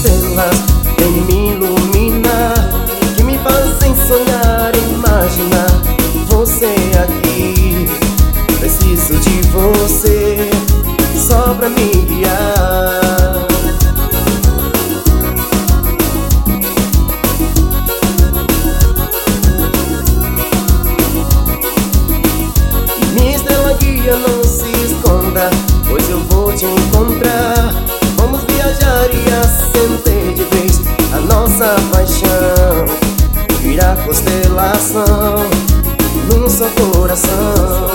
estrelas vem me iluminar, que me fazem sonhar e imaginar você aqui. Preciso de você só pra me guiar. Minha estrela guia, não se esconda, pois eu vou te encontrar. Vamos viajar e acender de vez a nossa paixão, virar constelação num só coração.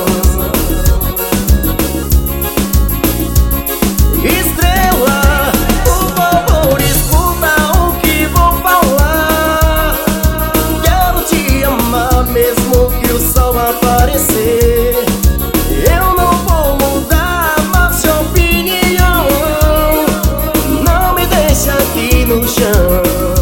Estrela, por favor, escuta o que vou falar. Quero te amar mesmo que o sol aparecer. Eu não vou mudar mais de opinião. Não me deixa aqui no chão.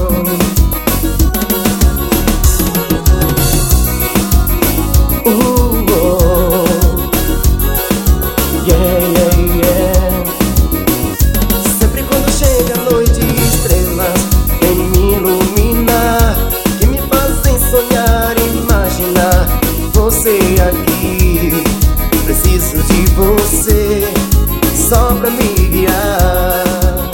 Sempre quando chega a noite, estrelas vem me iluminar, que me fazem sonhar e imaginar você aqui. Preciso de você só pra me guiar.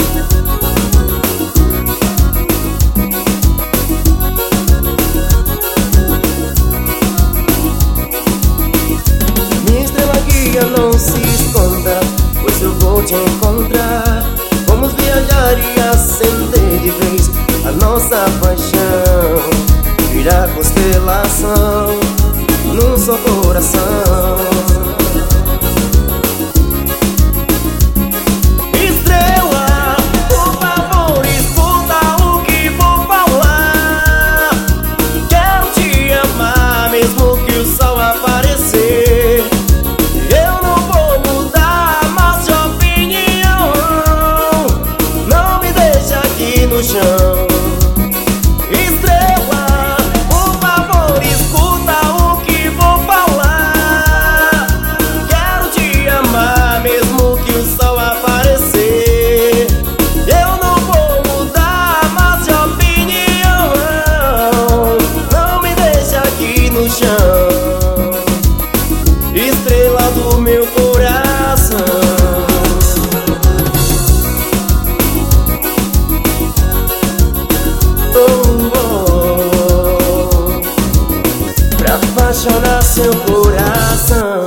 Minha estrela guia, não se esconda, pois eu vou te encontrar. Vamos viajar e acender de vez a nossa paixão, virar constelação num só coração. Estrela, por favor, escuta o que vou falar. Quero te amar mesmo que o sol aparecer. Eu não vou mudar mais de opinião. Não me deixa aqui no chão. Estrela, por favor, escuta o que vou falar. Quero te amar mesmo que o sol aparecer. Eu não vou mudar mais de opinião. Não me deixa aqui no chão. Estrela do meu coração. Pra apaixonar seu coração.